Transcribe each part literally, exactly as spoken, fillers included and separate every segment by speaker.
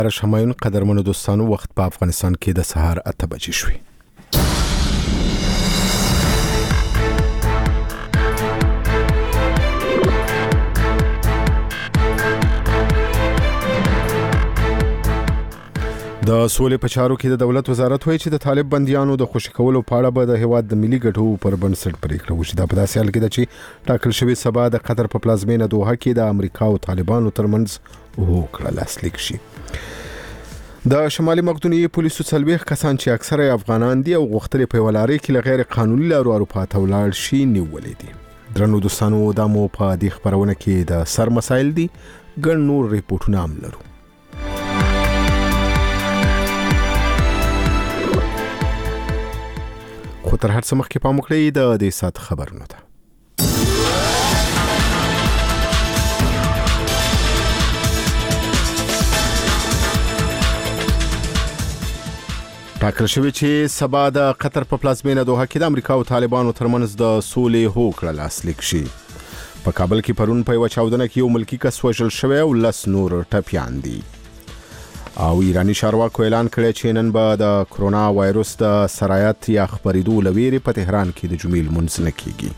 Speaker 1: همایون قدرمنو دوستانو وخت په افغانستان کې د سهار اته بجې شوې. د سولې په چارو کې د دولت وزارت وایي چې د طالب بنديانو د خوشی کولو په اړه به د هیواد د ملي ګټو پر بنسټ پریکړه وشي. دا په داسې حال کې ده چې ټاکل شوی سبا د قطر په پلازمینه دوحه کې د امریکا او طالبانو ترمنځ هوکړه لاسلیک شي. د شمالي مقدونیې پولیسو څلوېښت کسان چې اکثره افغانان دي او غوښتل په ولاري کې لغیر قانوني لارو اروپا ته ولاړ شي نیولې دي. درنو دوستانو دا مو په دې خبرونه کې د سر مسایل دي، ګڼ نور ریپورتونه هم لرو. خو تر هر څه مخکې پام وکړئ د دې سات خبرونه ته. ټاکل شوی چې سبا د قطر په پلازمینه دوحه کې د امریکا او طالبانو ترمنځ د سولې هوکړه لاسلیک شي. په کابل کې پرون په یو چاودنه کې یو ملکی کس وژل شوی او لس نور ټپیان دي. او ایرانی چارواکو اعلان کړی چې نن به د کرونا وایروس د سرایت یا خپریدو لویری په تهران کې د جمعې لمونځ نه کیږي.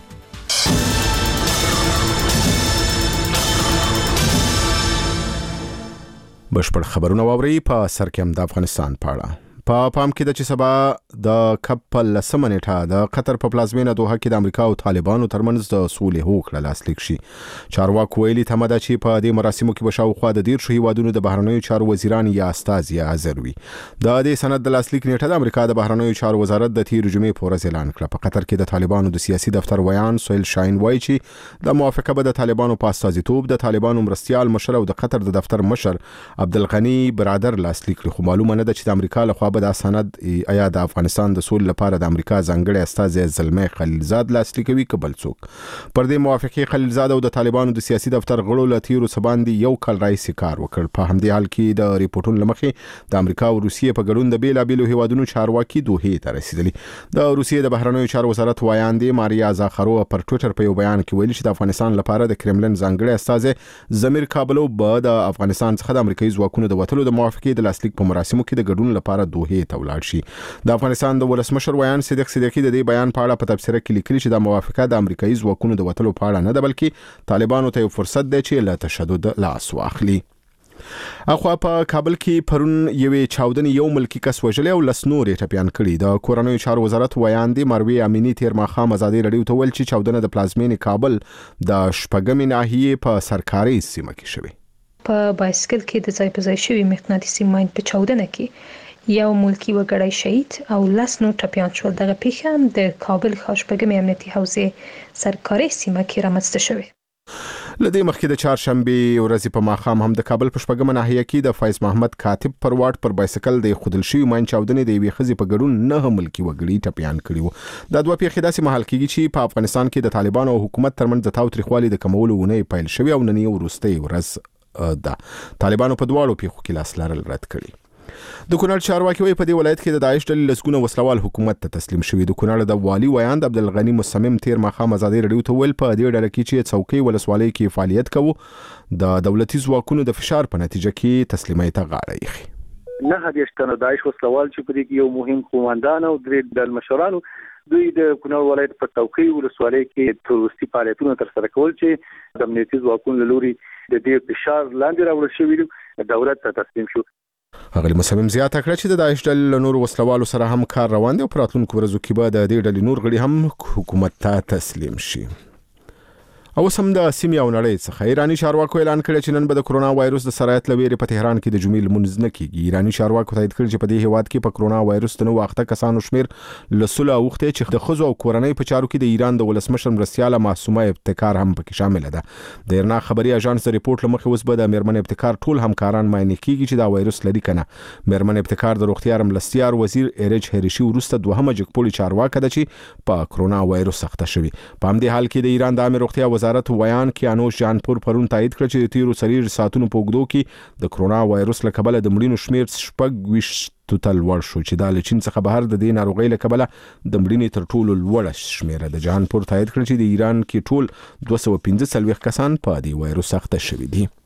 Speaker 1: بشپړ خبرونه واورئ په سر کې هم د افغانستان په اړه. په پام کې د چې سبا د کپل لسمه نیټه د قطر په پلازمینه دوحه کې د امریکا او طالبانو ترمنځ د سولې هوکړه لاسلیک شي. چارواکو ویلي تمه ده چې په دې مراسمو کې به شاوخوا د دېرشو هیوادونو د بهرنیو چارو وزیران یا استازي حاضر وي. د دې سند د لاسلیک نیټه د امریکا د بهرنیو چارو وزارت د تیر جمعې په ورځ اعلان کړه. په قطر کې د طالبانو د سیاسي دفتر ویان سهیل شاهین وایي چې د موافقه به د طالبانو په استازیتوب د طالبانو مرستیال مشر او د قطر د دفتر مشر عبدالغنی برادر لاسلیک کړي. خو معلومه نه ده چې د امریکا لخوا به د سند آیا د افغانستان د سولې لپاره د امریکا ځانګړي استازي زلمي خلیلزاد لاسلیکوي که بل څوک. پر دې موافقه خلیلزاد او د طالبانو د سیاسي دفتر غړو له تیرو سباندې یو کال راځي کار وکړ. په همدې حال کې د ریپورتونو لمخې د امریکا او روسیې په ګډون د بیلابېلو هیوادونو چارواکي دوحې ته رسیدلي. د روسیې د بهرنیو چارو وزارت وایاندې ماریا زاخرووا پر ټوئیټر په یو بیان کې ویلي چې د افغانستان لپاره د کرملن ځانګړي استازي زمیر کابلوف به د افغانستان څخه د امریکایي ځواکونو د وټلو د موافقې د لاسلیک په مراسمو کې د ګډون لپاره دوحې ته ولاړ شي. د افغانستان د ولسمشر ویان صدیق صدیقی د دې بیان په اړه په تبصره کې لیکلي چې د موافقه د امریکایي ځواکونو د وټلو په اړه نه ده، بلکې طالبانو ته یو فرصت دی چې له تشدد لاس واخلي. اخوا په کابل کې پرون یوې چاودنې یو ملکی کس وژلی او لس نورې ټپیان کړي. د کورنیو چارو وزارت ویاندې مروی امینی تیر ماښام ازادي رادیو ته ویل چې چاودنه د پلازمینې کابل د شپږمې ناحیې په سرکاري سیمه کې شوې.
Speaker 2: په بایسکل کې د ځای په ځای شوي مقناطیسي ماین په چاودنه کې یو ملکی وګړی شهید او لس نور ټپیان شول. دغه پیښه هم د کابل ښار شپږمې امنیتي حوزې سرکاري سیمه کې رامنځته شوې.
Speaker 1: لدې مخکې د چهارشنبې ورځې په ماښام هم د کابل په شپږمه ناحیه کې د فیض محمد کاتب پر واټ پر بایسکل د خودل شوی ماین چاودنې د یوې ښځې په ګډون نه ملکی وګړي ټپیان کړي وو. دا دوه پیښې داسې مهال کېږي چې په افغانستان کې د طالبانو او حکومت ترمنځ د تاوتریخوالي د کمولو ونې پیل شوی او نن یې وروستۍ ورځ ده. طالبانو په دواړو پیښو کې لاس لرل رد کړي. د کونړ چارواکي وایي په دې ولایت کې د داعش ډلې لسګونه وسلوال حکومت ته تسلیم شوي. د کونړ د والي ویاند عبدالغنی مصمم تیر ماښام ازادي رادیو ته ویل په دې ډله کې چې څوکۍ ولسوالۍ کې فعالیت کوو د دولتي ځواکونو د فشار په نتیجه کې تسلیمۍ ته غاړه ایښي.
Speaker 3: نه دېرش تنه داعش وسلوال چې په دې کې یو مهم قوماندان او درې ډل مشرانو دوی د کونړ ولایت په څوکۍ ولسوالۍ کې تروریستي فعالیتونه ترسره کول چې د امنیتي ځواکونو له لوري د دې فشار لاندې راوړل شوي دولت ته تسلیم شو.
Speaker 1: هغه مصمم زیاته کړه چې د داعش ډلې له نورو وسلوالو سره هم کار روان دی او په راتلونکو ورځو کې به د دې ډلې نور غړي هم حکومت ته تسلیم شي. او سم د سیمې او نړۍ څخه ایرانی چارواکو اعلان کړی چې نن به د کرونا وایروس د سرایت لویری په تهران کې د جمعې لمونځ نه کیږي. ایرانی چارواکو تایید کړی چې په دې هیواد کې په کرونا وایروس د نو وخته کسانو شمیر لسله اوخته چې د خزو او کورنۍ په چارو کې د ایران د ولسمشر مرستیاله معصومه ابتکار هم پکې شامل ده. د ایرنا خبري اژانس د ریپورت لمخې اوس به د میرمن ابتکار ټول همکاران معاینه کیږي چې دا وایروس لري کنه. میرمن ابتکار د روغتیا مرستیال وزیر ایرج هریشي ورسته دوهمه جګپولی چارواکه ده چې په کرونا وایروس سخته شوی. په همدې حال کې د ایران د عامه روغتیا وزارت ویان کیانوش جانپور پرون تایید کړ چې د تیرو څلور ساعتونو په اوږدو کې د کرونا وایروس له کبله د مړینو شمیر شپږ ویشت ته لوړ شو چې د چین څخه بهر د دې ناروغۍ له کبله د مړینې تر ټولو لوړه شمیره ده. جانپور تایید کړ چې د ایران کې ټول دوه سوه پنځه څلوېښت کسان په دې وایروس اخته شوي دي.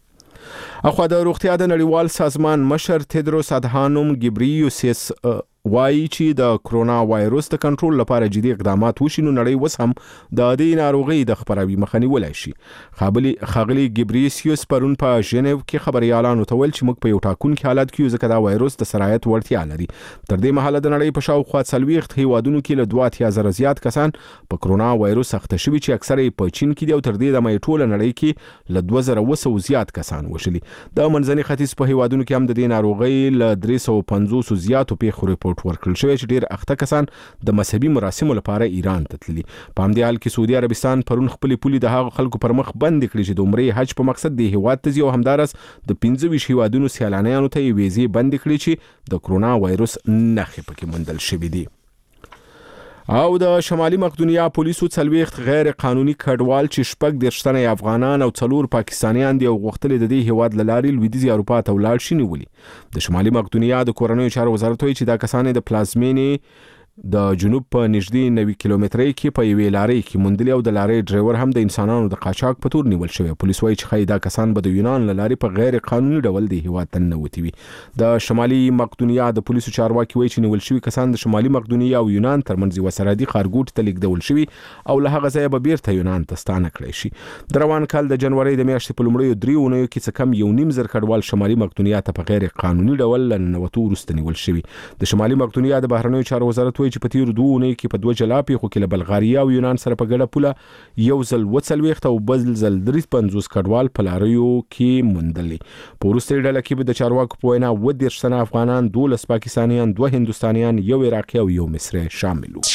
Speaker 1: اخو د روغتیا د نړیوال سازمان مشر تدروس ادهانوم ګبریوسس وایي چې د کرونا وایروس د کنټرول لپاره جدي اقدامات وشي نو نړۍ وس هم د دې ناروغي د خپراوي مخه نیولای شي. خابلی خاغلی ګبریسیوس پرون په ژنیو کې خبريالانو ته ویل چې موږ په یو ټاکونکي حالت کې ځکه دا وایروس د سرایت وړتیا لري. تر دې مهاله د نړۍ په شاوخوا څلوېښت هیوادونو کې له دوه اتیا زره زیات کسان په کرونا وایروس اخته شوي چې اکثره په چین کې دي او تر دې د مې ټوله نړۍ کې له دوه زره وسو زیات کسان وشلي. د منځني ختیځ په هیوادونو کې هم د دې ناروغي له درې سوه پنځوس زیاتو پیښو ریپورت ورکړل شوی چې ډیر اخته کسان د مذهبي مراسمو لپاره ایران ته تللي. په همدې حال کې سعودي عربستان پرون خپلې پولې د هغو خلکو پر مخ بند کړې چې د عمرې حج په مقصد د هیواد ته ځي او همدارس د پنځه ویشت هیوادونو سیلانیانو ته یې ویزې بند کړې چې د کرونا وایروس نښې پکې موندل شوي دي. او د شمالي مقدونیا پولیسو څلوېښت غیر قانوني کډوال چې شپږ دېرش تنه افغانان او څلور پاکستانیان دي او غوښتل د دې هیواد له لارې لویدیځې اروپا ته ولاړ شي نیولي. د شمالي مقدونیا د کورنیو چارو وزارت وایي چې دا کسان د پلازمینې د جنوب په نږدې نوي کیلومترۍ کې په یوې لارې کې موندلي او د لارې ډرایور هم د انسانانو د قاچاق په تور نیول شوی. پولیس وایي چې خای دا کسان به د یونان له لارې په غیر قانوني ډول د هیواد ته ننوتي وي. د شمالي مقدونیا د پولیسو چارواکي وایي چې نیول شوي کسان د شمالي مقدونیا او یونان ترمنځ یوه سرحدي ښارګوټي ته لیږدول شوي او له هغه ځایه به بیرته یونان ته ستانه کړی شي. د روان کال د جنورۍ د میاشتې په لومړیو درې اونیو کې څه کم یو نیم زر کډوال شمالي مقدونیا ته په غیر قانوني ډول له ننوتو وروسته نیول شوي. د شمالي مقدونیا د بهرنیو چارو وزارت وایي چې په تیرو دوه کې په دوه جلا پیښو کې له بلغاریا او یونان سره په ګډه پوله یو ځل اووه څلوېښت او بل ځل درې پنځوس کډوال په لاریو کې موندلي. په وروستۍ ډله کې به د چارواکو په وینا اووه دېرش تنه افغانان، دولس پاکستانیان، دوه هندوستانیان، یو عراقي او یو مصری شامل وو.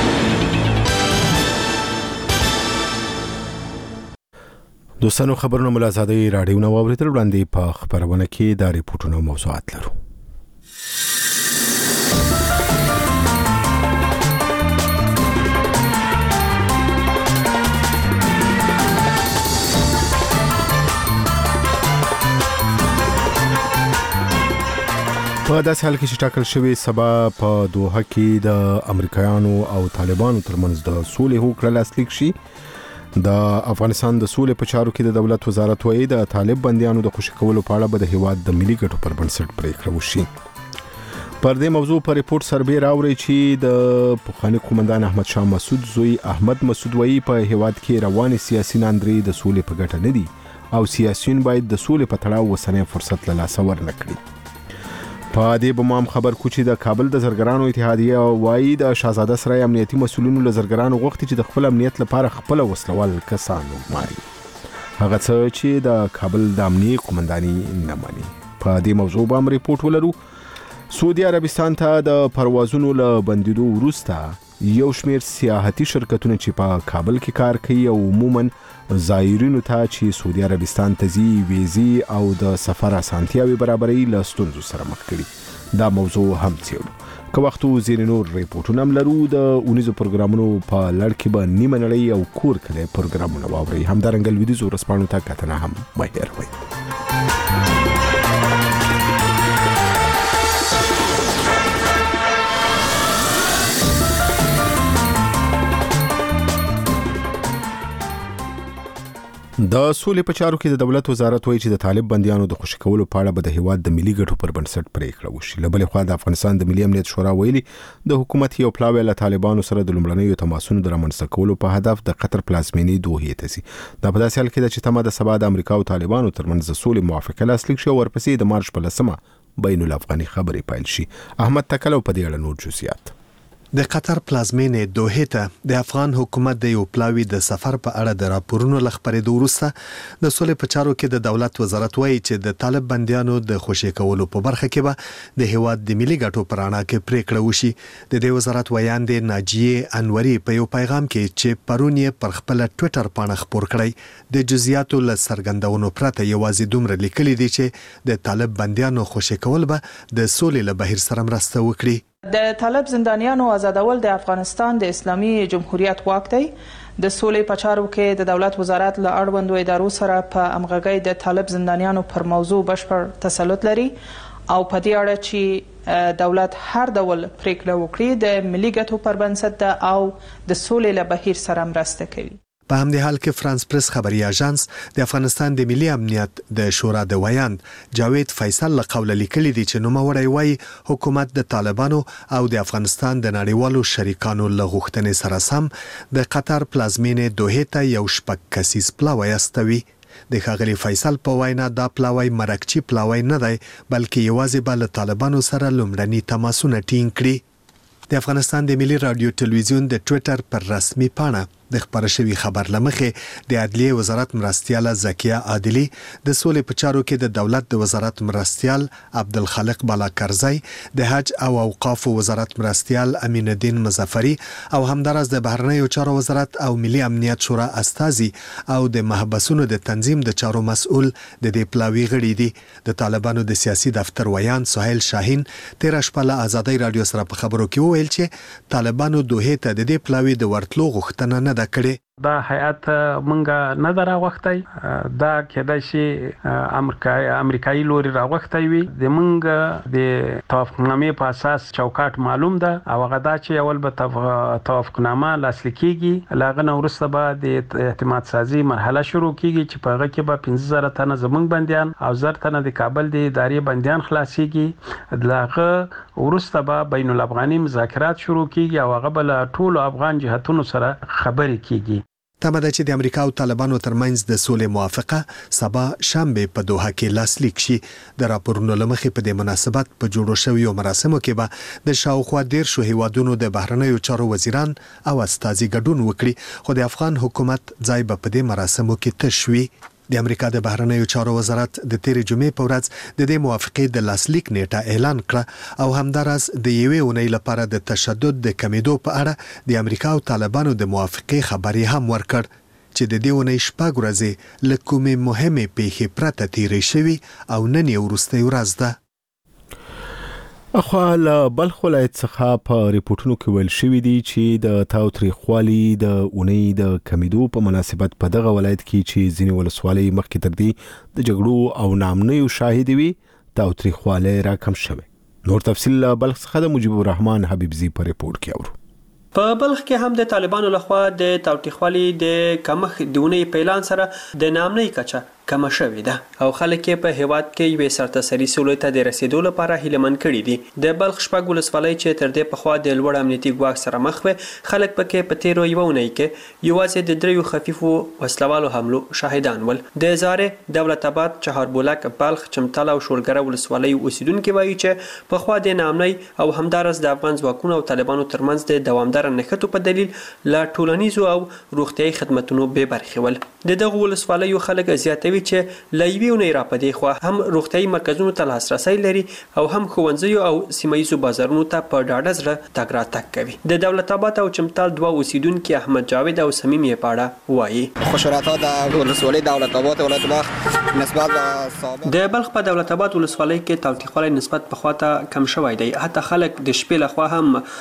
Speaker 1: دوستانو خبرونه ملازادي راډیو نو اوریدل وړاندې په خبرونه کې د ریپورتونو موضوعات لرو. په داسې حال کې چې ټاکل شوی سبا په دوحه کې د امریکایانو او طالبانو ترمنځ د سولې هوکړه لاسلیک شي. د افغانستان د سولې په چارو کې د دولت وزارت وایي د طالب بندیانو د خوشي کولو په اړه به د هیواد د ملي ګټو پر بنسټ پریکړه وشي. پر دې موضوع په ریپورت سربې راوړي چې د پخوانی قومندان احمد شاه مسعود زوی احمد مسعود وایي په هیواد کې رواني سیاسي ناندري د سولې په ګټه نه دي او سیاسيون باید د سولې په تړاو وسنۍ فرصت له لاسه ورنکړي. په دې به مام خبر کو چې د کابل د زرګرانو اتحادیه وایي د شاهزاده سرای امنیتي مسولینو له زرګرانو غوښتي چې د خپل امنیت لپاره خپل وسلوال کسانو ماري. هغه څه چې د کابل د امنیتي قومنداني نه مانی. په دې موضوع باندې ریپورت ولرو. سعودي عربستان ته د پروازونو له بندیدو وروسته یو شمېر سیاحتي شرکتونه چې په کابل کې کار کوي او عموماً زایرینو ته چې سعودي عربستان ته ځي ویزې او د سفر اسانتیاوي برابرۍ له ستونزو سره مخ کړي. دا موضوع هم څېړو. که وخت ځینې نور ریپورټونه هم لرو. د اونیزو پروګرامونو په لړ کې به نیمه نړۍ او کور کلی پروګرامونه واورئ. همدارنګه لویدیځو ورځپاڼو ته کتنه هم مه هېروئ. د سولې په چارو کې د دولت وزارت وایي چې د طالب بندیانو د خوشي کولو په اړه به د هیواد د ملي ګټو پر بنسټ پریکړه وشي. له بلې خوا د افغانستان د ملي امنیت شورا ویلي د حکومت یو پلاوی له طالبانو سره د لومړنیو تماسونو د رامنځته کولو په هدف د قطر پلازمینې دوحې ته ځي. دا په داسې حال کې ده چې تمه د سبا د امریکا او طالبانو ترمنځ د سولې موافقه لاسلیک شي او ورپسې د مارچ په لسمه بین الافغاني خبرې پیل شي. احمد تکلو په دې اړه نور جزئیات.
Speaker 4: د قطر پلازمینې دوحې ته د افغان حکومت د یو پلاوی د سفر په اړه د راپورونو لخبرېدو وروسته د سولې په چارو کې د دولت وزارت وایي چې د طالب بندیانو د خوشي کولو په برخه کې به د هیواد د ملي ګټو پر اړه کې پریکړه وشي. د دې وزارت ویاندې ناجیه انوري په یو پیغام کې چې پرون یې پر خپل ټوئیټر باندې خبر کړی د جزئیاتو له څرګندونو پرته یوازې دومره لیکلي دي چې د طالب بندیانو خوشي کول به د سولې له بهیر سره مرسته وکړي.
Speaker 5: د طالب زندانیانو آزادول د افغانستان د اسلامي جمهوریت واک دی. د سولې په چارو کې د دولت وزارت له اړوندو ادارو سره په همغږۍ د طالب زندانیانو پر موضوع بشپړ تسلط لري او په دې اړه چې دولت هر ډول پریکړه وکړي د ملي ګټو پر بنسټ ده او د سولې له بهیر سره مرسته کوي.
Speaker 4: په همدې حال کې فرانس پریس خبري اژانس د افغانستان د ملي امنیت د شورا د ویاند جاوید فیصل له قوله لیکلي دي چې نوموړی وایي حکومت د طالبانو او د افغانستان د نړیوالو شریکانو له غوښتنې سره سم د قطر پلازمینې دوحې ته یو شپږ کسیز پلاوی استوي. د ښاغلي فیصل په وینا دا پلاوی مرکچی پلاوی نه دی بلکې یوازې به له طالبانو سره لومړني تماسونه ټینګ کړي. د افغانستان د ملي رادیو ټلویزیون د ټویټر پر رسمي پاڼه د خبر شوی خبر لمخې د عدلیه وزارت مرستیال زکیه عادلی د سولې په چارو کې د دولت د وزارت مرستیال عبدالخالق بالاکرزی د حج او اوقاف وزارت مرستیال امین الدین مظفری او همدارس د بهرنیو چارو وزارت او ملي امنیت شورا استازي او د محبسونو د تنظیم د چارو مسؤل د دې پلاوی غړي دي. د طالبانو د سیاسي دفتر ویان سهیل شاهین تیر شپه له آزادۍ رادیو سره په خبرو کې وویل چې طالبانو دوحې ته د دې پلاوی د ورتلو غوښتنه نه کړي.
Speaker 6: دا هیئت منګه نه دراوختي دا کېدای شي امریکای امریکایي لوري راوختي وي د منګه د توافقنامې په اساس چوکاټ معلوم ده او هغه دا چې اول به توافقنامه لاسلیک کیږي لاغه نو ورسته به د اعتماد سازي مرحله شروع کیږي چې په هغه کې به پنځه زره تنه زمونږ بنديان او زر تنه د کابل د ادارې بنديان خلاصيږي لاغه ورسته به بین الافغاني مذاکرات شروع کیږي او هغه بل ټول افغان جهتونو سره خبرې کیږي.
Speaker 4: تمه ده چې د امریکا او طالبانو ترمنځ د سولې موافقه سبا شنبه په دوحه کې لاسلیک شي. د راپورونو لمخې په دې مناسبت په جوړو شویو مراسمو کې به د شاوخوا ډیر شو هیوادونو د بهرنیو چارو وزیران او استازي ګډون وکړي خو د افغان حکومت ځای به په دې مراسمو کې تش وي. د امریکا د بهرنیو چارو وزارت د تیرې جمعې په ورځ د دې موافقې د لاسلیک نیټه اعلان کړه او همدارس د یوې اونۍ لپاره د تشدد د کمیدو په اړه د امریکا او طالبانو د موافقې خبري هم ورکړ چې د دې اونۍ شپږ ورځې له کومې مهمې پیښې پرته تیرې شوي او نن یې وروستۍ ورځ ده.
Speaker 1: اخوا له بلخ ولایت څخه په ریپورتونو کې ویل شوي دي چې د تاوتریخوالي د اونۍ د کمیدو په مناسبت په دغه ولایت کې چې ځینې ولسوالۍ مخکې تر دې د جګړو او نامنیو شاهد وي تاوتریخوالی راکم شوی. نور تفصیل له بلخ څخه د مجيب الرحمن حبیبزی په ریپورت کې اورو.
Speaker 7: په بلخ کې هم د طالبانو لخوا د تاوتریخوالي د کمښت د اونۍ په اعلان سره د نامنۍ کچه کم شوې ده او خلک په هیواد کې یو سرتسري سولې ته د رسیدو لپاره هیلمن کړي دي. د بلخ شپږ ولسوالۍ چې تر دې په خوا د لوړ امنیتي ګواښ سره مخ وي خلک پکې په تیرو یو اونۍ کې یوازې د دریو خفیفو وسلوالو حملو شاهدان ول. د زاره دولت آباد چهاربولک بلخ چمتال او شولګره ولسوالۍ اوسیدونکو وایي چې په خوا د نامنۍ او همدارس د افغان ځواکونو او طالبانو ترمنځ د دوامدار نښتو په دلیل لا ټولنیزو او روغتيایي خدماتونو به برخې ول. د دغه ولسوالیو خلک زیاتوي چې لایوي نه را پدې خو هم روغتيایي مرکزونو ته لاسرسي لري او هم ښوونځي او سیمایي بازارونو ته په ډاډه زړه تګ راتګ کوي. د دولت آباد او چمتال دوه اوسیدونکو احمد جاوید او سمیم یې پاړه وایي
Speaker 8: خوشحالتا د ولسوالۍ دولت آباد ولایت بلخ نسبت به
Speaker 7: د بلخ په دولت آباد ولسوالۍ کې تاوتریخوالی نسبت په خواته کم شوی دی. حتی خلک د شپې لخوا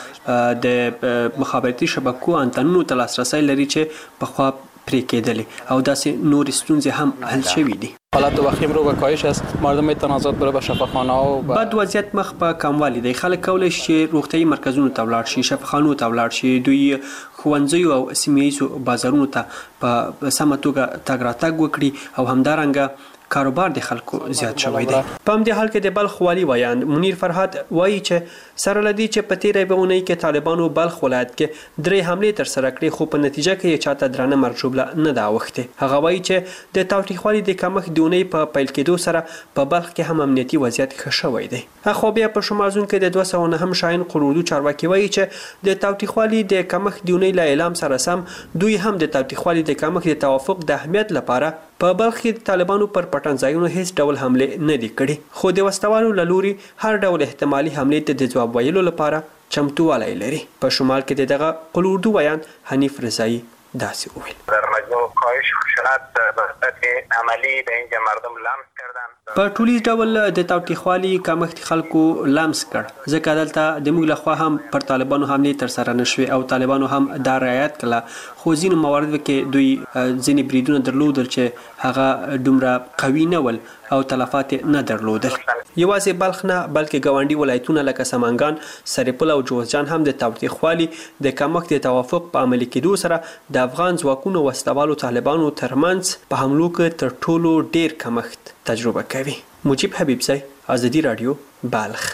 Speaker 7: هم د مخابراتي شبکو انتنونو ته لاسرسي لري چې په خوا پرې کېدلې او داسې نور ستونزې هم حل شوي دي.
Speaker 9: حالت وخیم رو به کاهش است. مردم تنازعات بره به شفاخانه ها و
Speaker 7: بد وضعیت مخ په کموالی دی. خلک کولای شي روغتيایي مرکزونو ته ولاړ شي، شفاخانو ته ولاړ شي، دوی ښوونځیو او سیمایي بازارونو ته په سمه توګه تګ راتګ وکړي او همدارنګه کاروبار د خلکو زیات شوی دی. په همدې حال کې د بلخ والی ویان منیر فرهاد وایي چې سره لدی چې په تیرې به اونۍ کې طالبانو بلخ ولایت کې درې حملې تر سره کړې خو په نتیجه کې یې چاته درانه مرجوبله نه دا وخته. هغه وایي چې د تاوتریخوالي د کمښت د اونۍ په پیل کېدو سره په بلخ کې هم امنیتي وضعیت ښه شوی دی. خو بیا په شمازون کې د دوه سوه نه هم شاهین قروردو چارواکي وایي چې د تاوتریخوالي د کمښت د اونۍ له اعلام سره سم دوی هم د تاوتریخوالي د کمښت د توافق د اهمیت لپاره په بلخ کې طالبانو پر پټن ځایونو هیڅ ډول حمله نه دي کړې خو د وسوالو لوري هر ډول احتمالي حمله ته د جواب ویلو لپاره چمتووالی لري. په شمال کې دغه قلوردو بیان حنیف رضایی داسې وویل
Speaker 10: در مجموع کاهش خشونت به‌صورت عملی به اینجا مردم لمس کردن.
Speaker 7: په ټولیز ډول د تاوتریخوالي کمښت خلکو لمس کړ ځکه دلته د موږ لخوا هم پر طالبانو حمله تر سره نشوي او طالبانو هم دا رعایت کړه خو ځینو مواردو کې دوی ځینې بریدونه درلودل چې هغه دومره قوي نه ول او تلفات نه درلودل. یوازې بلخ نه بلکې ګاونډي ولایتونه لکه سمنګان، سرپل او جوزجان هم د تاوتریخوالي د کمښت د توافق په عملي کېدو سره د افغان ځواکونو وسلوالو طالبانو ترمنځ په حملو کې تر ټولو ډیر کمښت تجربه کوي. مجيب حبیبزی، ازادي رادیو، بلخ.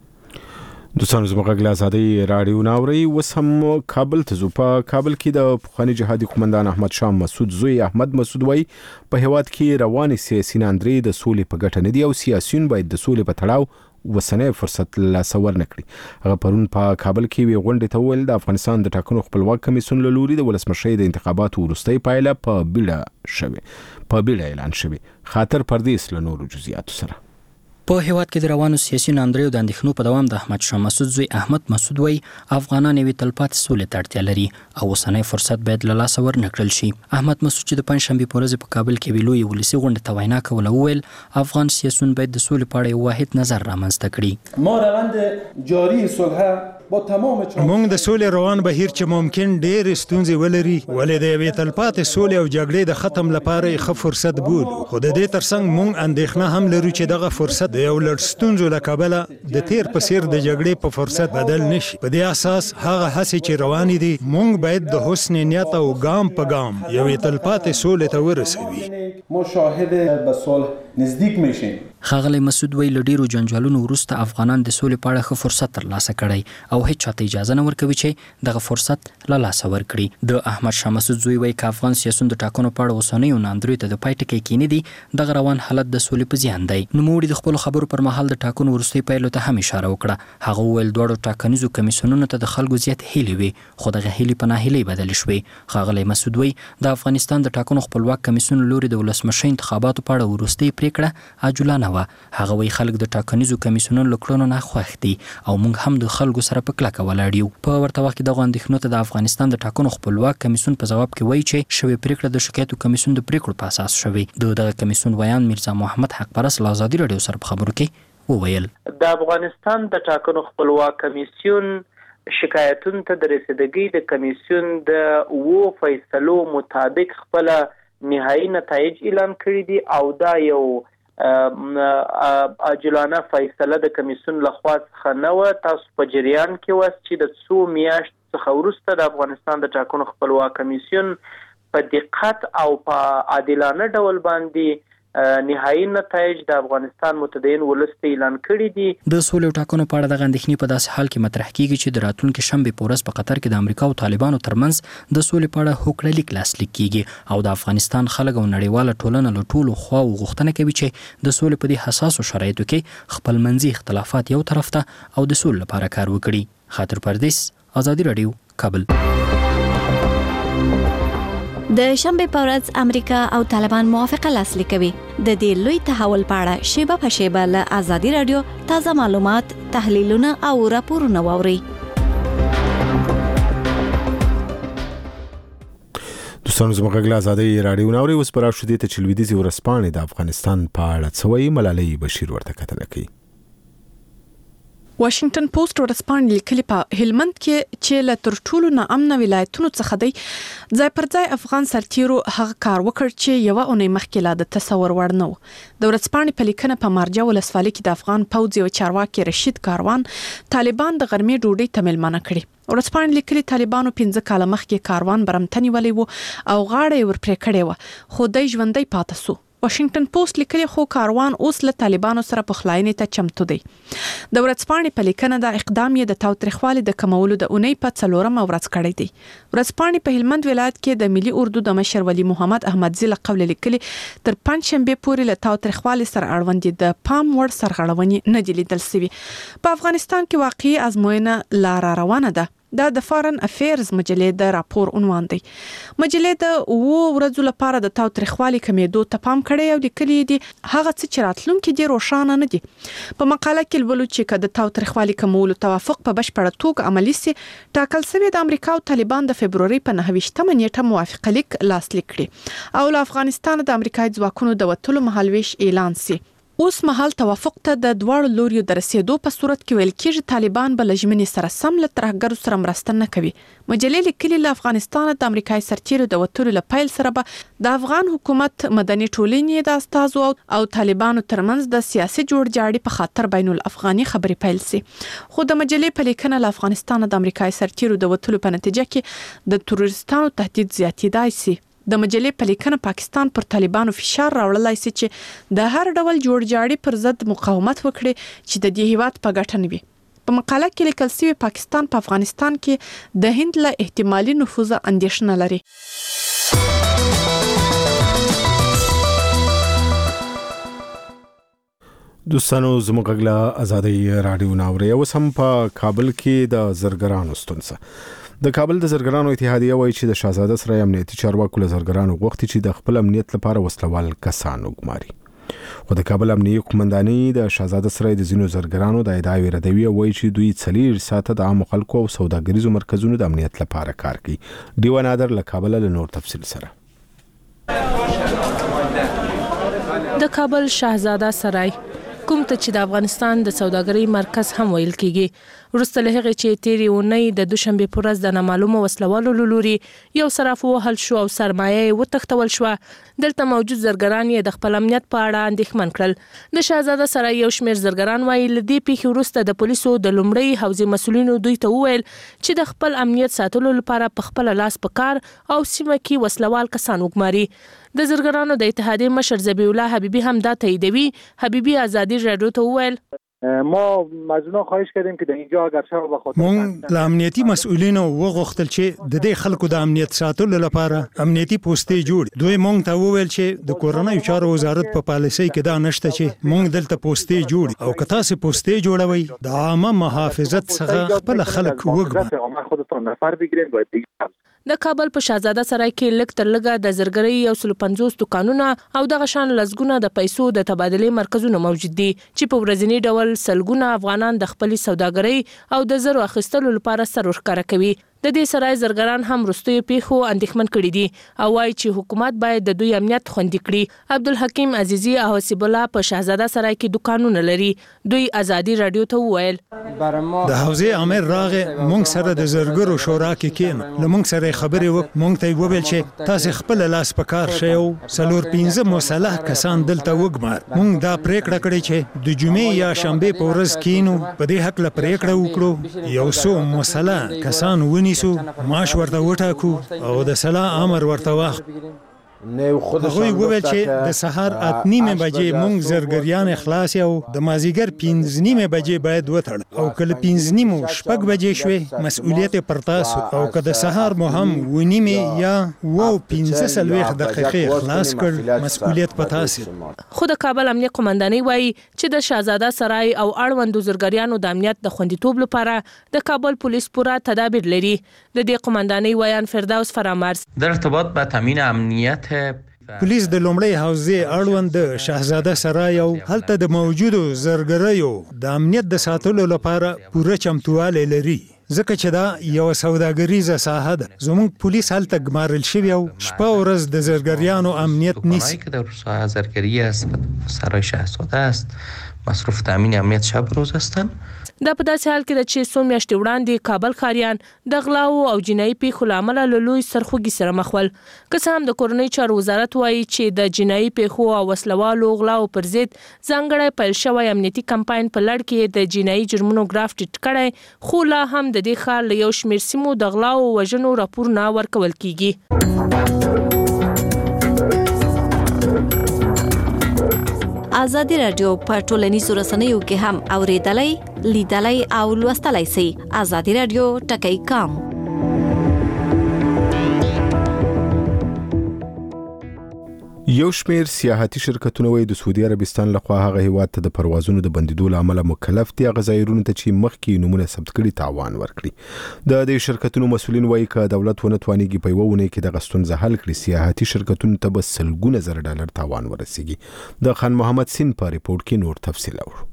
Speaker 1: دوستانو زموږ غږ له ازادۍ راډیو ناوري. اوس هم کابل ته ځو. په کابل کې د پخواني جهادي قومندان احمد شاه مسعود زوی احمد مسعود وایي په هیواد کې روانې سیاسي ناندرۍ د سولې په ګټه نه دي او سیاسيون باید د سولې په تړاو وسنۍ فرصت لاسه ورنه کړي. هغه پرون په کابل کې وی غونډې ته ویل د افغانستان د ټاکنو خپلواک کمیسیون له لوري د ولسمشرۍ د انتخاباتو وروستۍ پایله په بیړه شوه په بیړه اعلان شوه. خاطر پردیس له نورو جزئیاتو سره.
Speaker 11: په هیواد کې د روانو سیاسي ناندریو د اندېښنو په دوام د احمد شاه مسعود زوی احمد مسعود وایي افغانان یوې تلپاتې سولې ته اړتیا لري او اوسنی فرصت باید له لاسه ورنه کړل شي. احمد مسعود چې د پنځشنبې په ورځ په کابل کې یوې لویې ولسي غونډې ته وینا کوله وویل افغان سیاسیون باید د سولې په اړه یو واحد نظر رامنځته کړي.
Speaker 12: ما روند جاری صلح موږ د سولې روان بهیر چې ممکن ډېر ستونزې ولري ولې د یوې تلپاتې سولې او جګړې د ختم لپاره یې ښه فرصت بولو، خو د دې ترڅنګ موږ اندېښنه هم لرو چې دغه فرصت د یو لړ ستونزو له کبله د تیر په څیر د جګړې په فرصت بدل نشي. په دې اساس هغه هڅې چې روانې دي موږ باید د حسن نیت او ګام په ګام یوې تلپاتې سولې ته ورسوي.
Speaker 13: مشاهده به صلح نزدیک میشیم.
Speaker 11: ښاغلی مسعود ویل له ډیرو جنجالونو وروسته افغانان د سولې په اړه ښه فرصت ترلاسه کړی او هیڅ چاته اجازه نه ورکوي چې دغه فرصت له لاسه ورکړي. د احمد شاه مسعود زوی وایي که افغان سیاسیون د ټاکنو په اړه اوسنیو ناندریو ته د پای ټکی کېنیدي دغه روان حالت د سولې په زیان دی. نوموړي د خپلو خبرو پر مهال د ټاکنو وروستۍ پایلو ته هم اشاره وکړه. هغه وویل دواړو ټاکنیزو کمیسیونونو ته د خلکو زیات هیلې وي خو دغه هیلې په ناهیلۍ بدلې شوې. ښاغلی مسعود وایي د افغانستان د ټاکنو خپلواک کمیسیون لوري د ولسمشرۍ انتخاباتو په اړه وروستۍ پریکړه عاجلانه وه. هغه وایي خلک د ټاکنیزو کمیسیونونو له کړنو نه خوښ دي او موږ هم د خلکو سره په کلکه ولاړ یو. په ورته وخت کې دغه اندېښنو ته د افغانستان د ټاکنو خپلواک کمیسیون په ځواب کې وایي چې شوې پریکړه د شکایتو کمیسیون د پریکړو په اساس شوې. د دغه کمیسیون ویان میرزا محمد حق پرست له ازادي راډیو سره په خبرو کې وویل
Speaker 14: د افغانستان د ټاکنو خپلواک کمیسیون شکایتونو ته د رسیدګۍ د کمیسیون د وو فیصلو مطابق خپل نهایی نتایج اعلان کړي دي او دا یو عاجلانه فیصله د کمیسیون لخوا څخه نه وه. تاسو په جریان کې وست چې د څو میاشت څخه وروسته د افغانستان د ټاکنو خپلواک کمیسیون په دقت او په عادلانه ډول باندې نهایی نتایج د افغانستان متدین ولس ته اعلان کړي دي.
Speaker 11: د سولې او ټاکنو په اړه دغه اندېښنې په داسې حال کې مطرح کیږي چې د راتلونکي شنبې په ورځ په قطر کې د امریکا او طالبانو ترمنځ د سولې په اړه هوکړه لیک لاسلیک کیږي او د افغانستان خلک او نړیواله ټولنه له ټولو خواو غوښتنه کوي چې د سولې په دې حساسو شرایطو کې خپلمنځي اختلافات یو طرف ته او د سولې لپاره کار وکړي. خاطر پردیس، ازادي رادیو، کابل.
Speaker 15: د شنبې په ورځ امریکا او طالبان موافقه لاسلیک کوي. د دې لوی تحول په اړه شیبه په شیبه له ازادي رادیو تازه معلومات، تحلیلونه او راپورونه واوري.
Speaker 1: دوستانو زموږ غږ له ازادۍ راډیو ناوري. اوس به راشو دې ته چې لویدیځې ورځپاڼې د افغانستان په اړه څه وایي. ملالۍ بشیر ورته کتنه کوي.
Speaker 16: واشنگټن پوسټ ورځپاڼې لیکلي په هلمند کې چې له تر ټولو ناامنه ولایتونو څخه دی ځای پر ځای افغان سرتیرو هغه کار وکړ چې یوه اونۍ مخکې لا د تصور وړ نه و. د ورځپاڼې په لیکنه په مارجه ولسوالۍ کې د افغان پوځ یو چارواکي رشید کاروان طالبان د غرمې ډوډۍ ته میلمانه کړي. ورځپاڼې لیکلي طالبانو پنځه کاله مخکې کاروان برمته نیولی و او غاړه یې ورپرې کړې وه خو دی ژوندی پاتې سو. واشنگټن پوسټ لیکلي خو کاروان اوس له طالبانو سره پخلاینې ته چمتو دی. د ورځپاڼې په لیکنه دا اقدام یې د تاوتریخوالي د کمولو د اونۍ په څلورمه ورځ کړی دی. ورځپاڼې په هلمند ولایت کې د ملي اردو د مشر ولی محمد احمدزي له قوله لیکلي تر پنځشنبې پورې له تاوتریخوالي سره اړوند د پام وړ سرغړونې نه دي لیدل شوي. په افغانستان کې واقعي ازموینه لا را روانه ده. دا د فارن افیرز مجلې د راپور عنوان دی. مجلې د اوو ورځو لپاره د تاوتریخوالي کمیدو ته پام کړی او لیکلي دي هغه څه چې راتلونکي دي روښانه نه دي. په مقاله کې لولو چې که د تاوتریخوالي کمولو توافق په بشپړه توګه عملي سي ټاکل شوی د امریکا او طالبان د فبروري په نهه ویشتمه نیټه موافقه لیک لاسلیک کړي او له افغانستان د امریکایي ځواکونو د وتلو مهالویش اعلان سي. اوس مهال توافق ته د دواړو لوریو د رسیدو په صورت کې ویل کېږي طالبان به له ژمنې سره سم له ترهګرو سره مرسته نه کوي. مجلې لیکلي له افغانستان د امریکایي سرتیرو د وتلو له پیل سره به د افغان حکومت مدني ټولنې د استازو او طالبانو ترمنځ د سیاسي جوړجاړي په خاطر بین الافغاني خبرې پیل سي. خو د مجلې په لیکنه له افغانستان د امریکایي سرتیرو د وتلو په نتیجه کې د تروریستانو تهدید زیاتېدای سي. د مجلې په لیکنه پاکستان پر طالبانو فشار راوړلای سي چې د هر ډول جوړجاړي پر ضد مقاومت وکړي چې د دې هیواد په ګټه نه وي. په مقاله کې لیکل شوی پاکستان په افغانستان کې د هند له احتمالي نفوذ اندېښنه لري.
Speaker 1: دوستانو زموږ غږ آزادۍ رادیو ناوړي اوس هم په کابل کې د زرګرانو ستونزه. د کابل د زرګرانو اتحادیه وایي چې د شاهزاده سرای امنیتي چارواکو له زرګرانو غوښتي چې د خپل امنیت لپاره وسلوال کسان وګماري. خو د کابل امنیتي قومندانۍ د شاهزاده سرای د ځینو زرګرانو د ادعاوې ردوي او وایي چې دوی څلور ساعته د عام خلکو او سوداګریزو مرکزونو د امنیت لپاره کار کوي. دیوان نادر له کابل له نور تفصیل سره.
Speaker 17: د کابل شاهزاده سرای کوم ته چې د افغانستان د سوداګرۍ مرکز هم ویل کیږي ورسته له هغه چې تیری ونی د دوشنبه پر ورځ د نامعلومه وسلوالو لوري یو صراف وهل شو او سرمایه وتښتول شو. دلته موجود زرګران یې د خپل امنیت په اړه اندېښمن کړل. د شاهزاده سرای یو شمېر زرګران وایي لدی پیښې ورسته د پولیسو د لومړی حوزې مسولینو دوی ته وویل چې د خپل امنیت ساتلو لپاره په خپل لاس په کار او سیمه کې وسلوال کسان وګماري. د زرګرانو د اتحادیې مشر ذبیح الله حبیبی هم دا تاییدوي. حبیبی آزادی رادیو ته وویل
Speaker 18: ما از اونا خواهش کردیم که در اینجا اگرچه به خاطر
Speaker 12: مونږ له امنیتي مسؤلینو وغوښتل چې د دې خلکو د امنیت ساتلو لپاره امنیتي پوسټې جوړ. دوی مونږ ته وویل چې د کورونایي چارو وزارت په پالیسۍ کې دا نشته چې مونږ دلته پوسټې جوړ او که تاسو پوسټې جوړوي د عامه محافظت څخه خپل خلک وګمارئ.
Speaker 18: خودتون نفر بگیرید باید دیگه.
Speaker 17: د کابل په شاهزاده سرای کې لږ تر لږه د زرګرۍ یو سل پنځوس دکانونه او دغه شان لزګونه د پیسو د تبادلې مرکزونه موجود دي چې په ورځنی ډول سلګونه افغانان د خپل سوداګرۍ او د زرو اخیستلو لپاره سر ورکړه کوي. د دې سرای زرګران هم وروستیو پیښو اندېښمن کړي دي او وايي چې حکومت باید د دوی امنیت خوندي کړي. عبدالحکیم عزیزی او حسیب الله په شاهزاده سرای کې دکانونه لري. دوی آزادي رادیو ته وویل
Speaker 12: د حوزې امیر راغې مونږ سره د زرګرو شورا کې کېنه له مونږ سره خبرې وک مونږ ته وویل چې تاسو خپل لاس په کار شئ او سلور پنځه مصالح کسان دلته وګمار. مونږ دا پریکړه کړې چې د جمعې یا شنبه په ورځ کینو په دې حق له پریکړه وکړو یو څو مصالح کسان ونی ماش ورته وټاکو او د صلاح امر ورته واخلو. هغوی وویل چې د سهار اته نیمه بجې مونږ زرګریان اخلاص او د مازیګر پنځه نیمه بجې باید وتړ او کله پنځه نیمه شپږ بجې شوې مسؤلیت پر تاسو او که د سهار مو هم و نیمه یا و پنځه سلويخ دقیقې خلاص کړ مسؤلیت په تاسو.
Speaker 17: خو د کابل امنیت قومندانۍ وایي چې د شاهزاده سرای او اړوندو زرګریانو د امنیت د خوندیتوب لپاره د کابل پولیس پوره تدابیر لري. د دې قومندانۍ ویان فردوس فرامرز
Speaker 19: در ارتباط با تامین امنیت
Speaker 12: پولیس د لومړی حوزې اړوند د شاهزاده سرای او هلته د موجودو زرګریو د امنیت د ساتلو لپاره پوره چمتوالی لري ځکه چې دا یو سوداګریزه ساحه ده. زموږ پولیس هلته ګمارل شوی او شپه ورځ د زرګریانو امنیت نیسي.
Speaker 19: در ساحه زرگری است سرای شاهزاده است مصروف تامین امنیت شب روز هستند.
Speaker 17: دا په داسې حال کې ده چې څو میاشتې وړاندې کابل ښاریان د غلاو او جنایي پیښو له امله له لوی سرخوږي سره مخ ول. که څه هم د کورنۍ چارو وزارت وایي چې د جنایي پیښو او وسلوالو غلاو پر ضد ځانګړی پیل شوی امنیتي کمپاین په لړ کې د جنایي جرمونو ګراف ټیټ کړی خو لا هم د دې ښار له یو شمېر سیمو د غلاو او وژنو راپورونه ورکول کیږي.
Speaker 15: آزادي رادیو په ټولنیزو رسنیو کې هم اوریدلای لیدلای او لوستلای شئ. آزادي رادیو ټکی کام
Speaker 1: یو شمېر سیاحتي شرکتونه وایي د سعودي عربستان لخوا هغه هیواد ته د پروازونو د بندیدو له امله مکلف دي هغه ځایونو ته چې مخکې نمونه ثبت کړي تاوان ورکړي. د دې شرکتونو مسؤلین وایي که دولت ونه توانیږي په یوه اونۍ کې دغه ستونزه حل کړي سیاحتي شرکتونو ته به سلګونه زره ډالر تاوان ورسیږي. د خان محمد سین په ریپورت کې نور تفصیل اورو.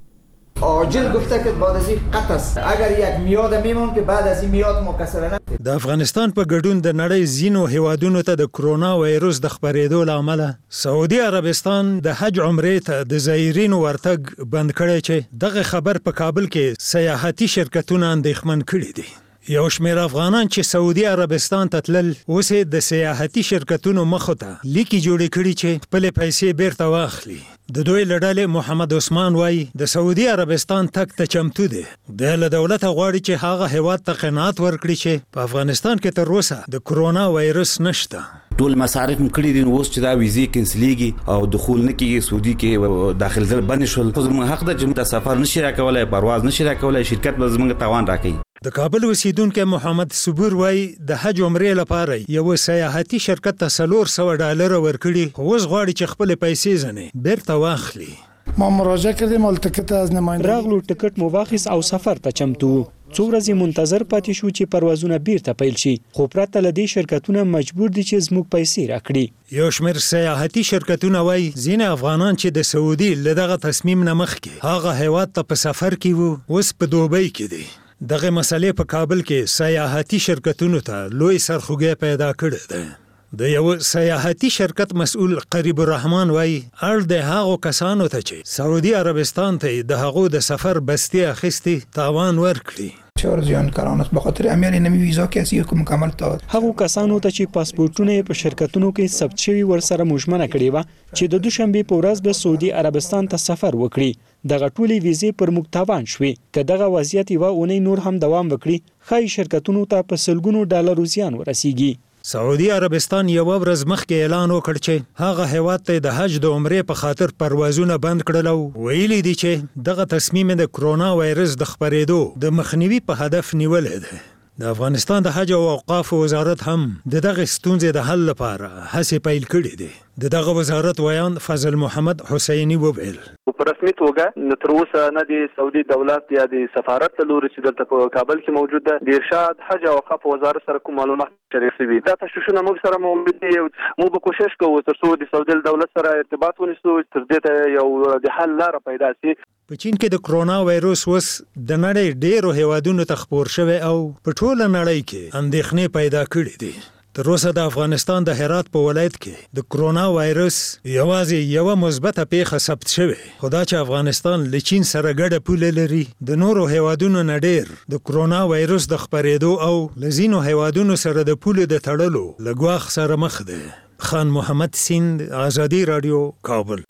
Speaker 20: عاجل گفته که بعد از این قطع است. اگر یک میاد میمون که بعد از این میاد مکسرانه.
Speaker 12: د افغانستان په ګډون د نړۍ ځینو هیوادونو ته د کرونا وایرس د خپرېدو له امله سعودي عربستان د حج عمرې ته د زایرینو ورتګ بند کړی چې دغه خبر په کابل کې سیاحتي شرکتونه اندېښمن کړي دي. یو شمېر افغانان چې سعودي عربستان ته تلل اوس د سیاحتي شرکتونو مخو ته لیکي جوړې کړي چې خپلې پیسې بیرته واخلي. د دوی له ډلې محمد عثمان وایي د سعودي عربستان تګ ته چمتو دی. دی له دولته غواړي چې هغه هیواد ته قناعت ورکړي چې په افغانستان کې تر اوسه د کرونا وایرس نشته.
Speaker 21: ټول مصارف مکړي دي اوس چې دا ویزې کینسلیږي او دخول نه کیږي سعودي کې داخل ځل بند شول. خو زموږ حق ده چې موږ سفر نشي راکولای، پرواز نشي راکولای، شرکت به زموږ تاوان راکړي.
Speaker 12: د کابل اوسیدونکو محمد صبور وای د حج عمرې لپاره یو سیاحتي شرکت ته څلور سوه ډالر ورکړي، خو اوس غواړي چې خپل پیسې ځنې بیرته واخلي.
Speaker 22: ما مراجعه کردیم ول ټکټ از نماینده
Speaker 23: راغلو ټکټ مو واخیست او سفر ته چمتو. څو ورځې منتظر پاتې شو چې پروازونه بیرته پیل شي، خو پرته له دې شرکتونه مجبور دي چې زموږ پیسې راکړي.
Speaker 12: یو شمېر سیاحتي شرکتونه وایي ځینې افغانان چې د سعودي له دغه تصمیم نه مخکې هغه هیواد ته په سفر کې وو اوس په دوبۍ کې دي. دغه مسلې په کابل کې سیاحتي شرکتونو ته لوی سرخوږی پیدا کړی دی. د یو سیاحتي شرکت مسؤل قریب الرحمن وایي اړ د هغو کسانو ته چې سعودي عربستان ته د هغو د سفر بستي اخیستي تاوان ورکړي.
Speaker 22: چهار زیانکاران است به خاطر امیال نمی ویزا کسی کو مکمل تا
Speaker 23: هغو کسانو ته چې پاسپورتونه په شرکتونو کې ثبت شوي ورسره مجمنه کړي و چې د دوشنبه په ورځ به سعودي عربستان ته سفر وکړي. دغه ټولې ویزې پر موږ تاوان شوې. که دغه وضعیت یوه اونۍ نور هم دوام وکړي ښایي شرکتونو ته په سلګونو ډالرو زیان ورسیږي.
Speaker 12: سعودي عربستان یو ورځ مخکې اعلان وکړ چې هغه هیواد ته د حج د عمرې په خاطر پروازونه بند کړل او ویلي دي چې دغه تصمیم د کرونا وایرس د خپرېدو د مخنیوي په هدف نیولې ده. د افغانستان د حج او اوقاف وزارت هم د دغه ستونزې د حل لپاره هڅې پیل کړې دي. د دغه وزارت ویان فضل محمد حسینی وویل
Speaker 3: په رسمي توګه تر اوسه نه د سعودي دولت یا د سفارت له لوري چې دلته په کابل کې موجود ده د ارشاد حج او اوقاف وزارت سره کوم معلومات شریک شوي دا تشویشونه موږ سره موجود دي. موږ به کوشش کوو تر څو د سعودي دولت سره ارتباط ونیسو تر دې ته یو د حل لاره پیدا شي.
Speaker 12: په چین کې د کرونا وایرس اوس د نړۍ ډېرو هیوادونو ته خپور شوی او په ټوله نړۍ کې اندېښنې پیدا کړې دي. تر اوسه د افغانستان د هرات په ولایت کې د کرونا وایرس یوازې یوه مثبته پیښه ثبت شوې، خو دا چې افغانستان له چین سره ګډه پوله لري د نورو هیوادونو نه ډېر د کرونا وایرس د خپرېدو او له ځینو هیوادونو سره د پولې د تړلو له ګواښ سره مخ دی. خان محمد سیند، آزادي راډیو، کابل.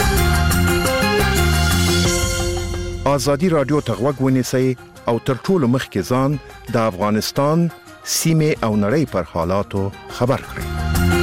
Speaker 24: آزادي راډیو ته غوږ ونیسئ او تر ټولو مخکې ځان د افغانستان سیمه او نړۍ پر حالاتو خبر کړئ.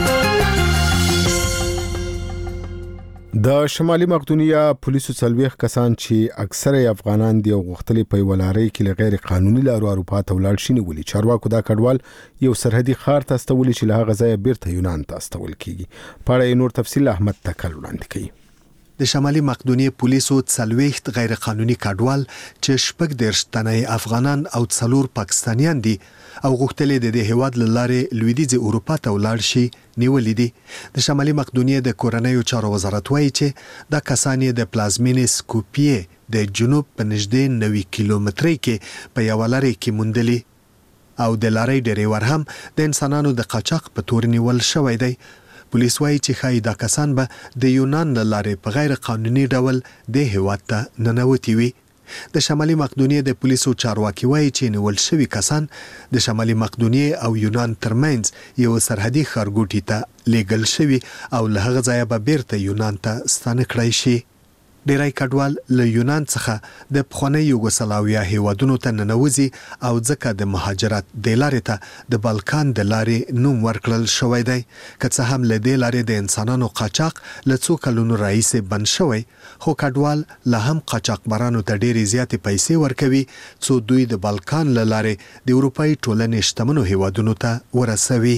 Speaker 1: د شمالي مقدونیه پولیسو څلوېښت کسان چې اکثره افغانان دي او غوښتلې په یوه لارۍ کې له غیر قانوني لارو اروپا ته ولاړ شي نیولي. چارواکو دا کډوال یو سرحدي ښار ته استولي چې له هغه ځایه بیرته یونان ته استول کیږي. په اړه نور تفصیل احمد تکل وړاندې کوي.
Speaker 4: د شمالي مقدونیه پولیسو څلوېښت غیر قانوني کډوال چې شپږ دېرش تنه افغانان او څلور پاکستانیان دي او غوښتلې د دې هیواد له لارې لویدیځې اروپا ته ولاړ شي نیولې دي. د شمالي مقدونیه د کورنیو چارو وزارت وایي چې دا کسان یې د پلازمینې سکوپیې د جنوب په نږدې نوي کیلومترۍ کې په یوه لارې کې موندلي او د لارۍ ډریور هم د انسانانو د قاچاق په تور نیول شوی دی. پولیس وایي چې ښایي دا کسان به د یونان له لارې په غیر قانوني ډول د هیواد ته ننوتي وي. د شمالي مقدونیه د پولیسو چارواکي وایي چې نیول شوي کسان د شمالي مقدونیه او یونان ترمنځ یو سرحدي ښارګوټي ته لیږل شوي او له هغه ځایه به بیرته یونان ته ستانه کړای شي. ډیری کډوال له یونان څخه د پخواني یوګوسلاویا هیوادونو ته ننوځي او ځکه د مهاجرت د لارې ته د بالکان د لارې نوم ورکړل شوی دی. که څه هم له دې لارې د انسانانو قاچاق له څو کلونو راهیسې بند شوی، خو کډوال لا هم قاچاقبرانو ته ډېرې زیاتې پیسې ورکوي څو دوی د بالکان له لارې د اروپایي ټولنې شتمنو هیوادونو ته ورسوي.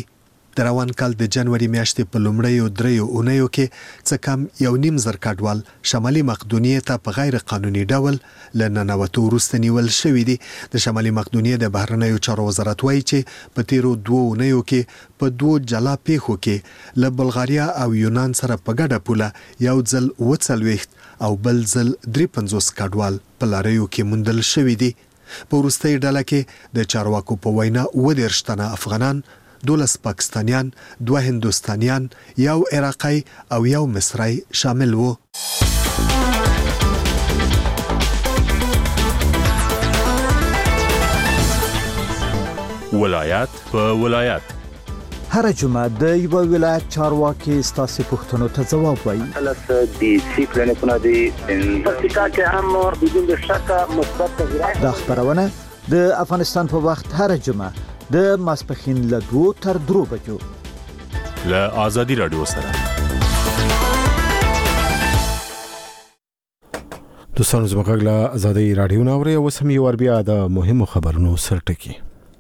Speaker 4: د روان کال د جنوري میاشتې په لومړیو دریو اونیو کې څه کم یو نیم زر کډوال شمالي مقدونیې ته په غیر قانوني ډول له ننوتو وروسته نیول شوي دي. د شمالي مقدونیې د بهرنیو چارو وزارت وایي چې په تیرو دوو اونیو کې په دوو جلا پیښو کې له بلغاریا او یونان سره په ګډه پوله یو ځل اووه څلوېښت او بل ځل درې پنځوس کډوال په لاریو کې موندل شوي دي. په وروستۍ ډله کې د چارواکو په وینا اووه دېرش تنه افغانان، دولس پاکستانیان، دوه هندوستانیان، یو عراقی او یو مصری شامل وو.
Speaker 2: ولایت په ولایت
Speaker 5: هر جمعه د یو ولایت چارواکي ستاسو پوښتنو ته ځواب وایي.
Speaker 6: البته د سیکلن په نادي پکتیکا کې هم بدون شک مثبت تغیرات
Speaker 5: د خبرونه د افغانستان په وخت هر جمعه د ماسپخین له دوه تر درو بجو
Speaker 2: له آزادي رادیو سره.
Speaker 1: دوستانو زموږ له آزادي رادیو ناوړي او سم یو بیا د مهمو خبرونو سرټکی.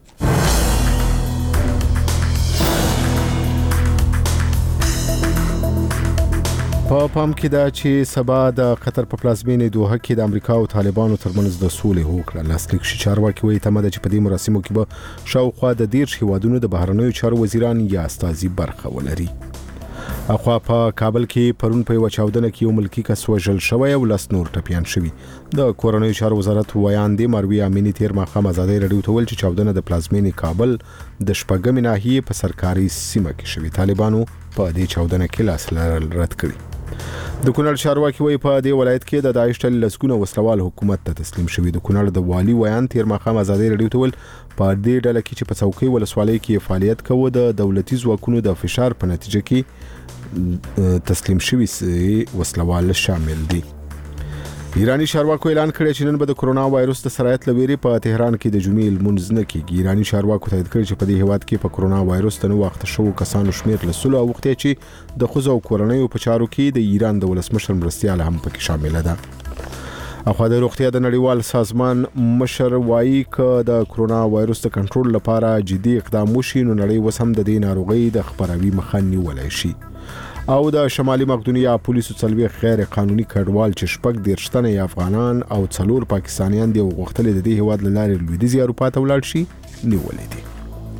Speaker 1: په پام کې دا چې سبا د قطر په پلازمینې دوحه کې د امریکا او طالبانو ترمنځ د سولې هوکړه لاسلیک شي. چارواکي وایي تمه ده چې په دې مراسمو کې به شاوخوا د دېرش هیوادونو د بهرنیو چارو وزیران یا استازي برخه ولري. اخوا په کابل کې پرون په یو چاودنه کې یو ملکی کس وژل شوی او لاس نور ټپیان شوی. د کورنیو چارو وزارت ویاندې مروي امینی تیر ماښام آزادي رادیو ته ویل چې چاودنه د پلازمینې کابل د شپږمې ناحیې په سرکاري سیمه کې شوی. طالبانو په دې چاودنه کې لاس لرل رد کړی. د کونړ چارواکي وایي په دې ولایت کې د داعش ډلې لسګونه وسلوال حکومت ته تسلیم شوي. د کونړ د والي ویان تیر ماښام آزادي رادیو ته ویل په دې ډله کې چې په څوکۍ ولسوالۍ کې فعالیت کوي د دولتي ځواکونو د فشار په نتیجه کې تسلیم شوي وسلوال شامل دي. ایرانی چارواکو اعلان کړی چې نن به د کرونا وایروس د سرایت لويري په تهران کې د جمعې لمونځ نه کیږي. ایرانی چارواکو تایید کړی چې په دې هیواد کې په کرونا وایروس د نو وخت شو کسانو شمیر له سلو وخت چې د خوځو کورنیو په چارو کې د ایران د ولسمشر مرستيال هم پکې شامل ده. اخو د روغتیا د نړیوال سازمان مشر وایي ک د کرونا وایروس د کنټرول لپاره جدي اقدام وشي نو نړۍ وسم د دې ناروغي د خبروي مخه نیولای شي. او د شمالي مقدونیه پولیسو څلوي غیر قانوني کډوال چې شپږ دیرشتنه افغانان او څلور پاکستانیان دی وغوښتل د دې هواد لارې لویدیځ اروپا ته ولاړ شي نیولې دي.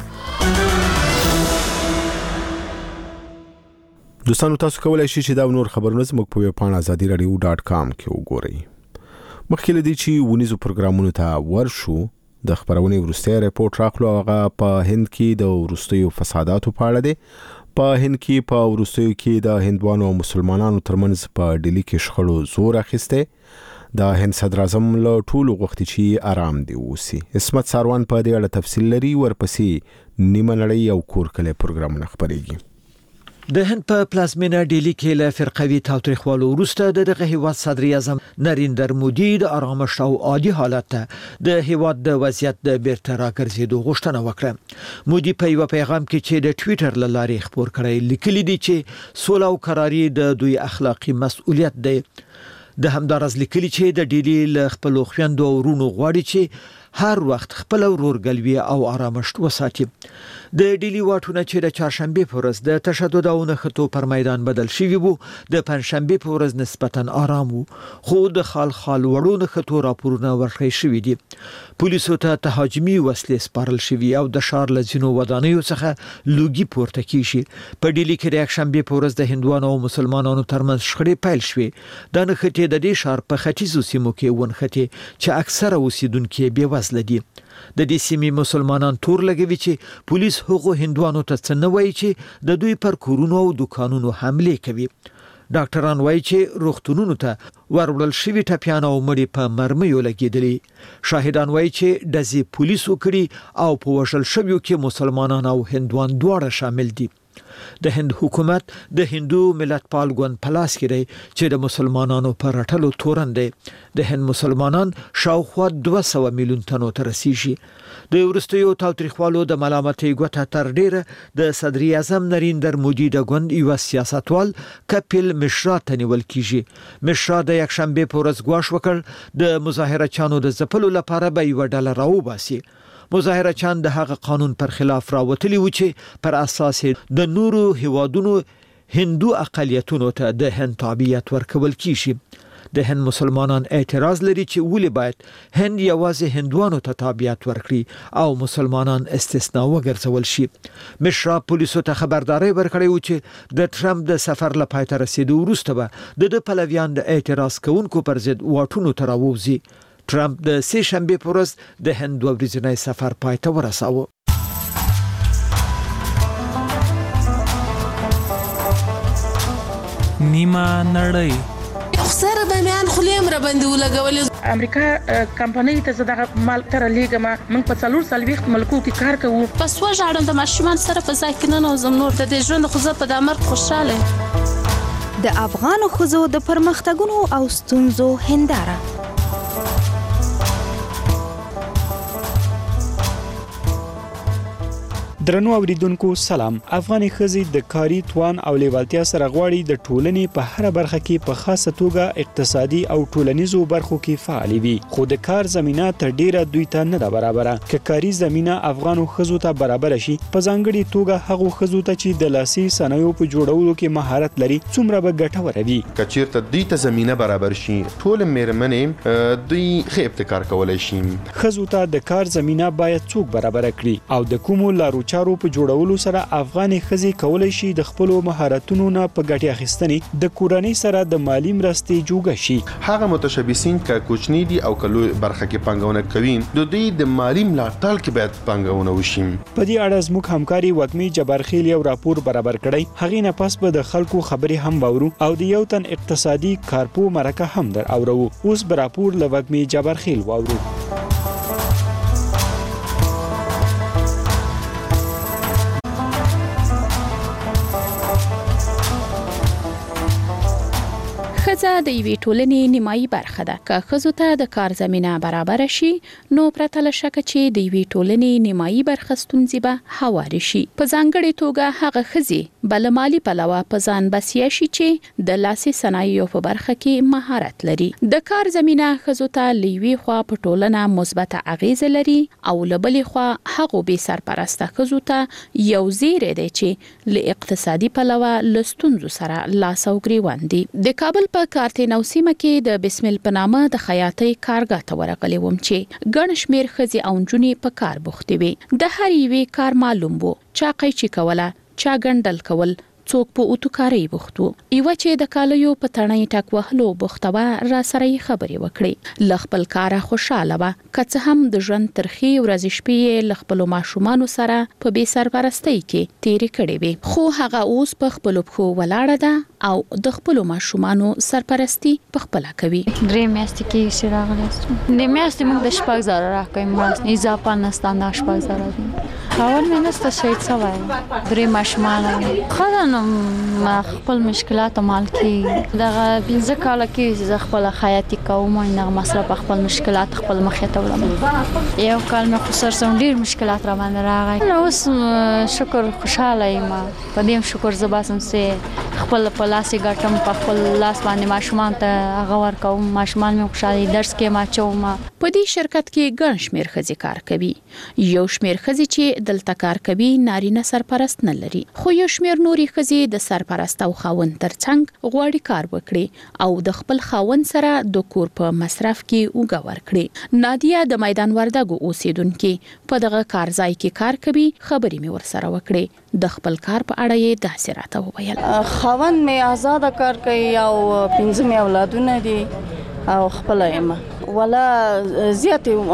Speaker 1: دوستانو تاسو کولای شئ چې دا نور خبرونه زموږ په ویب پاڼه آزادي رادیو ډاټ کام کې وګورئ. مخکې لدی چې ونیزو پروګرامونو ته ورشو د خبرونې ورسته ریپورت راخلو هغه په هند کې د ورستیو فساداتو په اړه دی. په هند کې په ورستیو کې د هندوانو او مسلمانانو ترمنځ په ډیلی کې شخړو زور اخیسته. د هند صدر اعظم له ټولو غوښتي چې آرام دی اوسي. اسمت ساروان په دې اړه تفصیل لري. ورپسې نیمه نړۍ او کورکله پروګرامونه خبرېږي.
Speaker 5: د هند په پلازمینه ډیلی کې له فرقوي تاوتریخوالو وروسته د دغه هیواد صدر اعظم نریندر مودي د آرامش او عادي حالت ته د هیواد د وضعیت د بیرته راګرځېدو غوښتنه وکړه. مودي په یو پیغام کې چې د ټوئیټر له لارې خبر کړی لیکلي دي چې سوله او قراري د دوی اخلاقی مسؤلیت دی. د همدارز لیکلي چې د ډیلی له خپل خويندو او ورونو غواړي چې هر وخت خپل ورورګلوي او آرامش وساتي. د ډیلی واټونه چې د چهارشنبه په ورځ د تشدد او نښتو پر میدان بدل شوی وو د پنځشنبه په ورځ نسبتا آرام وو خو د خال خال وړو نښتو راپورونه ورکړی شوی دي. پولیسو ته تهاجمي وسلې سپارل شوی او د شار لزینو ودانیو څخه لوګي پورته کیشي. په ډیلی کې د یکشنبه په ورځ د هندوانو او مسلمانانو ترمنځ شخړې پیل شوې. د نښتې د دې شار په ختیځو سیمو کې ونښتې چې اکثره اوسیدونکو بې وزله دي. د دې سیمې مسلمانان تور لګوي چې پولیس هغو هندوانو ته څه نه وایي چې د دوی پر کورونو او دکانونو حمله کوي. ډاکټران وایي چې روغتونونو ته ورول شوی ټپیان او مړي په مرمیو لګیدلي. شاهدان وایي چې دزي پولیسو کړي او په وشل شویو کې مسلمانان او هندوان دواړه شامل دي. د هند حکومت د هندو ملتپال ګوند پلاس کړي چې د مسلمانانو پر رټلو تورن دی. د هند مسلمانان شاوخوا دوه سوه میلیون تنو ته رسیږي. د ورستیو تاوتریخوالو د ملامتۍ ګوته تر ډیره د صدر اعظم نریندر مودي د ګوند یو سیاستوال کپیل مشرا ته نیول کیږي. مشرا د یکشنبه په ورځ ګواښ وکړ د مظاهره چانو د ځپلو لپاره به یو ډله راوباسي. مظاهره چان د هغه قانون پر خلاف راوتلی و چې پر اساس د نورو هیوادونو هندو اقلیتونو ته د هند تابعیت ورکول کیږي. د هند مسلمانان اعتراض لري چې ولې باید هند یوازې هندوانو ته تابعیت ورکړي او مسلمانان استثناء وګرځول شي. مشرا پولیسو ته خبرداري ورکړې و چې د ټرمپ د سفر لپاره تر رسیدو وروسته به د پلویان د اعتراض کوونکو پر ضد واټونو ته راووځي. ټرمپ د سه شنبه په ورځ د هند دوه ورځنی سفر پای ته ورساوه.
Speaker 7: نیمه نړۍ
Speaker 8: سره د میان خلیم را باندې ولګولې.
Speaker 9: امریکا کمپنۍ ته زداغه مال تر لیګه ما موږ په څلور سال وخت ملکو کې کار کوو.
Speaker 8: پس وژاړم د ماشومان سره په ځای کې نه نوزم نور د دې ژوند خو زه په دامر خوشاله.
Speaker 15: د افغان ښځو د پرمختګونو او ستونزو هنداره.
Speaker 23: درنو اوریدونکو سلام. افغاني ښځې د کاري توان او لیوالتیا سره غواړي د ټولنې په هر برخه کې په خاصه توګه اقتصادي او ټولنیزو برخو کې فعال وي، خو د کار زمينه تر ډیره دوی ته نه ده برابره. که کاري زمينه افغانو ښځو ته برابر شي، په ځانګړي توګه هغه ښځو ته چې د لاسي صنایعو په جوړولو کې مهارت لري، څومره به ګټوره وي.
Speaker 10: کچیرته دوی ته زمينه برابر شي، ټول میرمنې دوی ښه ابتکار کولای شي.
Speaker 23: ښځو ته د کار زمينه باید څوک برابر کړي او د کومو لارو چارو په جوړولو سره افغاني ښځې کولای شي د خپل مهارتونو نه په ګټه اخیستنې د کورنۍ سره د مالی مرستې جوړ شي.
Speaker 10: هغه متشبثین ک کوچنی دي او کلو برخه کې پنګونه کوي، د دوی د مالی ملاتړ کې باید پنګونه وشي.
Speaker 23: په دې اړه زموږ همکاري وګمي جبارخیل یو راپور برابر کړی. هغه نه پس به د خلکو خبرې هم باورو او د یو تن اقتصادي کارپو مرکه هم در اورو. اوس به راپور له وګمي جبارخیل واورو.
Speaker 25: ښځه د یوې ټولنې نیمایي برخه ده. که ښځو ته د کار زمینه برابر شي، نو پرته له شکه چې د یوې ټولنې نیمایي برخه ستونزې به هوارې شي. په ځانګړې توګه هغه ښځې بل مالی پلوه په ځان بسیا شي چې د لاسي صنایعو په برخه کې مهارت لري. د کار زمینه ښځو ته لوي خوا په ټولنه مثبته اغیزه لري او لبلې خوا هغه به سرپرسته ښځو ته یو زیری دی چې له اقتصادي پلوه لستونزو سره لاس او ګریوان دي. د کابل په کارتینو سیمه کې د بسمل په نامه د خیاطۍ کارګاه ته ورغلې وم چې ګڼ شمېر ښځې او نجونې په کار بوختې وې. د هر یوې کار معلوم وو، چا قیچي کوله، چا ګنډل کول، څوک په اوتوکارۍ بوخت وو. یوه چې د کالیو په تڼۍ ټک وهلو بوخته وه، را سره یې خبرې وکړې. له خپل کاره خوشحاله وه، که څه هم د ژوند ترخې ورځې شپې یې له خپلو ماشومانو سره په بې سرپرستۍ کې تېرې کړې وې. خو هغه اوس په خپلو پښو ولاړه ده او د خپلو ماشومانو سرپرستی په خپله کوي.
Speaker 26: درې میاشتې کې چې راغلی یاستم، د میاشتې موږ د شپږ زره راکوي مرسته، اضافه نشته، دا شپږ زره دي. اول مې نسته شهید شوی، درې ماشومان ښه ده. نو ما خپل مشکلات مال کې دغه پنځه کاله کې زه خپل خیاطي کوم، نه مصرف خپل مشکلات خپل مخې ته وړم. یو کال مې خو سر ډیر مشکلات را باندې راغی. نو اوس شکر خوشاله یم، په دې شکر زه باسم چې خپل په لاس ګټم، په خپل لاس باندې ماشومان ته هغه ورکوم. ماشومان مې خوشاله درس کې ما چوم.
Speaker 25: په دې شرکت کې ګڼ شمېر ښځې کار کوي. یو شمېر ښځې چې دلته کار کوي نارینه سرپرست نه لري، خو یو شمېر نورې ښځې د سرپرست او خاوند ترڅنګ غواړي کار وکړي او د خپل خاوند سره د کور په مصرف کې اوږه ورکړي. نادیه د میدان وردګو اوسیدونکې په دغه کار ځای کې کار کوي. خبرې مې ورسره وکړې. د خپل کار په اړه یې داسې راته وویل.
Speaker 27: خاوند مې آزاده کار کوي او پنځه مې اولادونه دي او خپله یم. ولا زیاتې